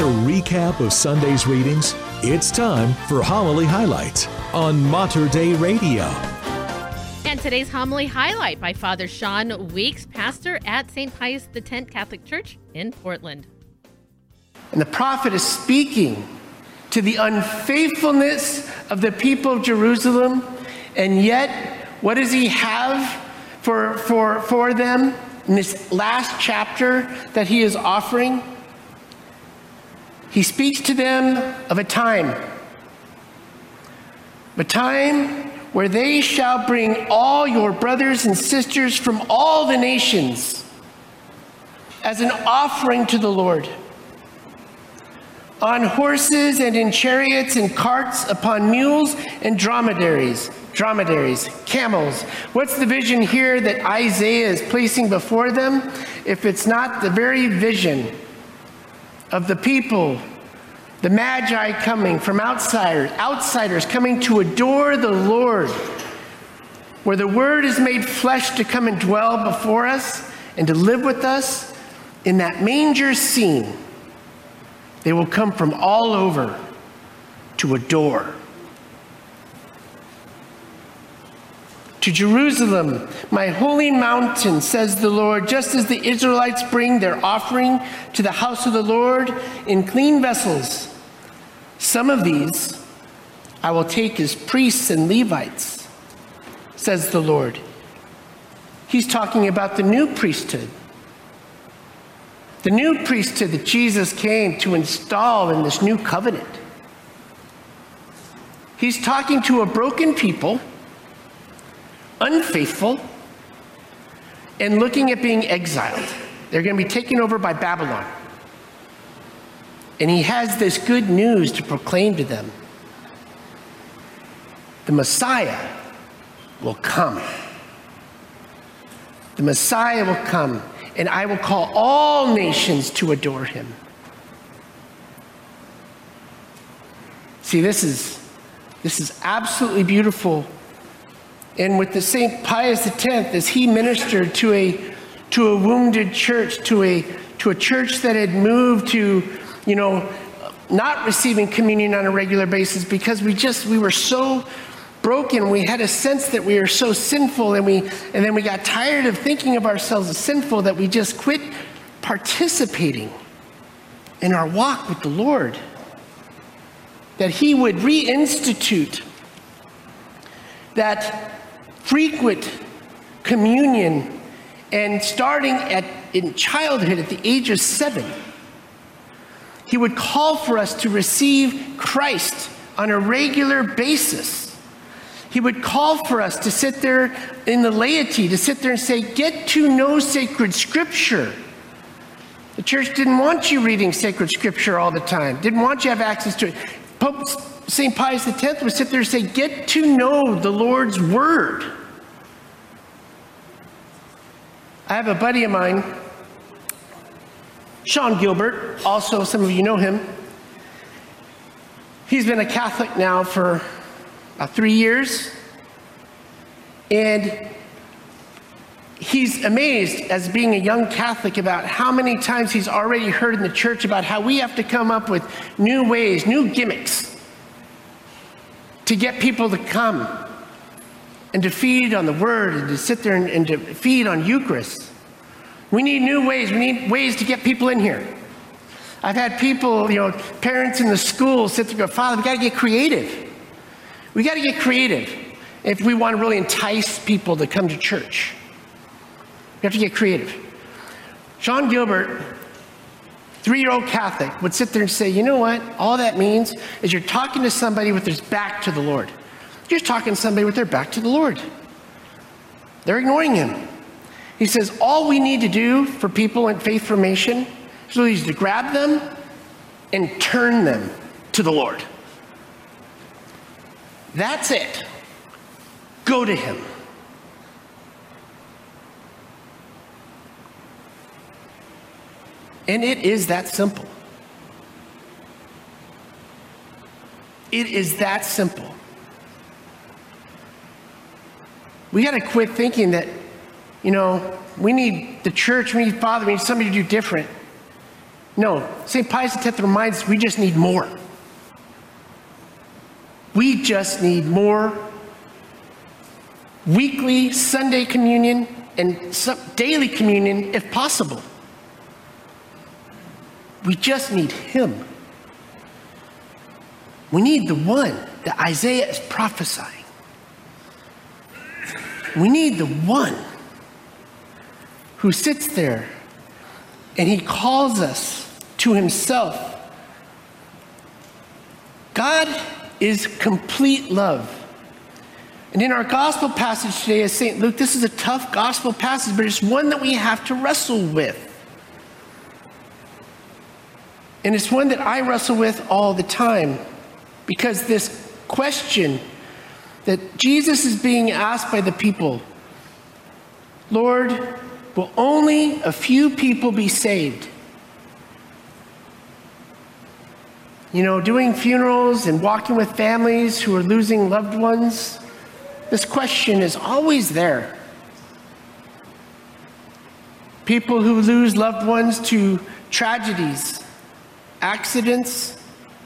a recap of Sunday's readings? It's time for Homily Highlights on Mater Dei Radio. And today's homily highlight by Father Sean Weeks, pastor at St. Pius X Catholic Church in Portland. And the prophet is speaking to the unfaithfulness of the people of Jerusalem, and yet, what does he have for them in this last chapter that he is offering? He speaks to them of a time where they shall bring all your brothers and sisters from all the nations as an offering to the Lord, on horses and in chariots and carts, upon mules and dromedaries, camels. What's the vision here that Isaiah is placing before them? If it's not the very vision of the people, the Magi coming from outsiders coming to adore the Lord, where the Word is made flesh to come and dwell before us and to live with us. In that manger scene, they will come from all over to adore. To Jerusalem, my holy mountain, says the Lord, just as the Israelites bring their offering to the house of the Lord in clean vessels, some of these I will take as priests and Levites, says the Lord. He's talking about the new priesthood. The new priesthood that Jesus came to install in this new covenant. He's talking to a broken people, unfaithful, and looking at being exiled. They're going to be taken over by Babylon. And he has this good news to proclaim to them. The Messiah will come. The Messiah will come, and I will call all nations to adore him. See, this is absolutely beautiful. And with the St. Pius X, as he ministered to a wounded church, to a church that had moved to, not receiving communion on a regular basis because we were so broken. We had a sense that we were so sinful, and then we got tired of thinking of ourselves as sinful that we just quit participating in our walk with the Lord. That he would reinstitute that frequent communion, and starting in childhood at the age of 7, he would call for us to receive Christ on a regular basis. He would call for us to sit there in the laity, to sit there and say, get to know sacred scripture. The church didn't want you reading sacred scripture all the time, didn't want you to have access to it. Pope St. Pius X would sit there and say, get to know the Lord's word. I have a buddy of mine, Sean Gilbert, also some of you know him. He's been a Catholic now for about 3 years, and he's amazed as being a young Catholic about how many times he's already heard in the church about how we have to come up with new ways, new gimmicks to get people to come and to feed on the Word and to sit there and to feed on Eucharist. We need new ways. We need ways to get people in here. I've had people, parents in the school sit there and go, Father, we got to get creative. We got to get creative if we want to really entice people to come to church. We have to get creative. Sean Gilbert, 3-year-old Catholic, would sit there and say, you know what? All that means is you're talking to somebody with their back to the Lord. You're just talking to somebody with their back to the Lord. They're ignoring him. He says, all we need to do for people in faith formation is to grab them and turn them to the Lord. That's it. Go to him. And it is that simple. It is that simple. We got to quit thinking that, we need the church, we need Father, we need somebody to do different. No, St. Pius X reminds us we just need more. We just need more weekly Sunday communion and some daily communion if possible. We just need him. We need the one that Isaiah is prophesying. We need the one who sits there and he calls us to himself. God is complete love. And in our gospel passage today as St. Luke, this is a tough gospel passage, but it's one that we have to wrestle with. And it's one that I wrestle with all the time, because this question that Jesus is being asked by the people, Lord, will only a few people be saved? You know, doing funerals and walking with families who are losing loved ones, this question is always there. People who lose loved ones to tragedies, accidents,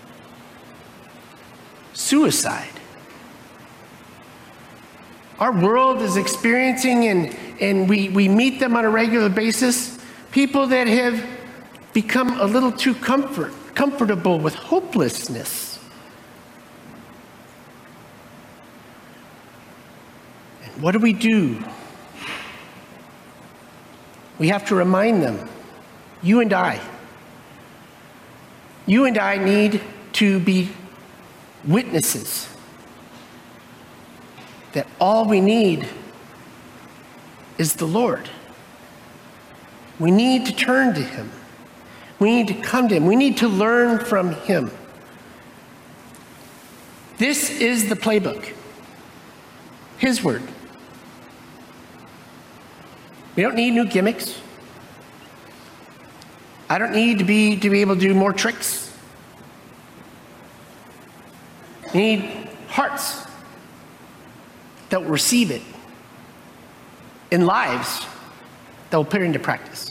suicide. Our world is experiencing, and we meet them on a regular basis, people that have become a little too comfortable with hopelessness. And what do? We have to remind them, you and I need to be witnesses that all we need is the Lord. We need to turn to him. We need to come to him. We need to learn from him. This is the playbook. His word. We don't need new gimmicks. I don't need to be able to do more tricks. We need hearts that will receive it, in lives that will put it into practice.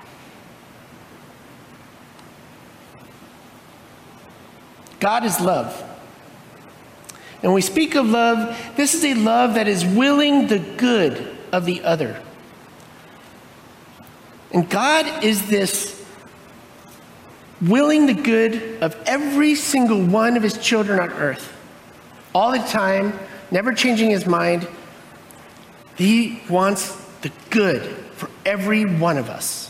God is love. And when we speak of love, this is a love that is willing the good of the other. And God is this willing the good of every single one of his children on earth, all the time, never changing his mind. He wants the good for every one of us.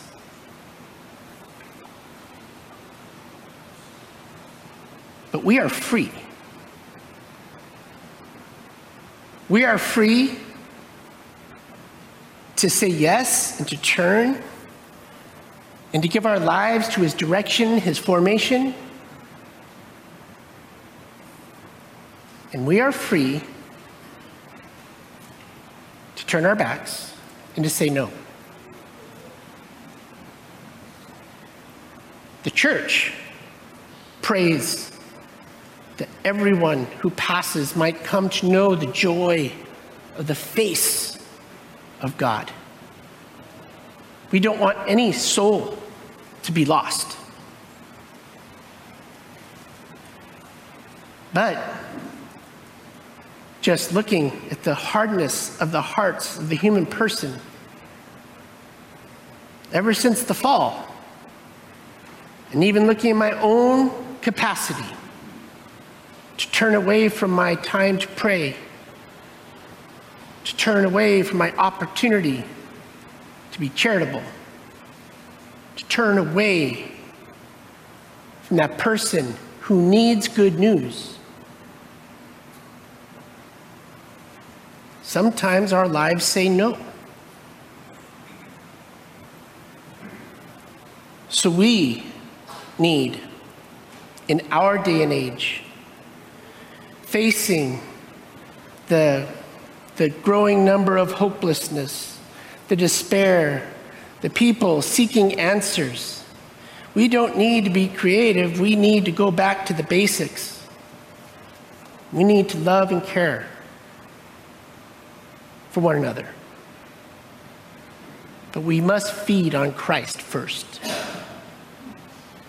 But we are free. We are free to say yes and to turn and to give our lives to his direction, his formation. And we are free to turn our backs and to say no. The church prays that everyone who passes might come to know the joy of the face of God. We don't want any soul to be lost. But just looking at the hardness of the hearts of the human person, ever since the fall, and even looking at my own capacity to turn away from my time to pray, to turn away from my opportunity to be charitable, to turn away from that person who needs good news. Sometimes our lives say no. So we need, in our day and age, facing the growing number of hopelessness, the despair, the people seeking answers. We don't need to be creative. We need to go back to the basics. We need to love and care for one another. But we must feed on Christ first.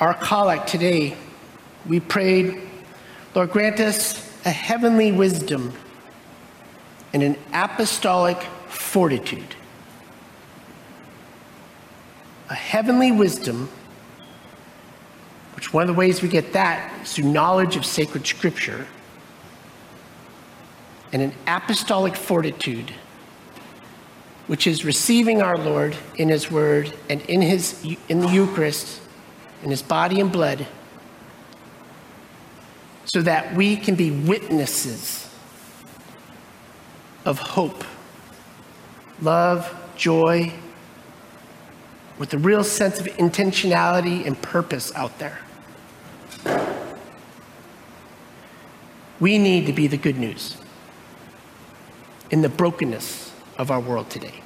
our collect today, we prayed, Lord, grant us a heavenly wisdom and an apostolic fortitude. A heavenly wisdom, which one of the ways we get that is through knowledge of sacred scripture, and an apostolic fortitude, which is receiving our Lord in his word and in the Eucharist, in his body and blood, so that we can be witnesses of hope, love, joy, with a real sense of intentionality and purpose out there. We need to be the good news in the brokenness of our world today.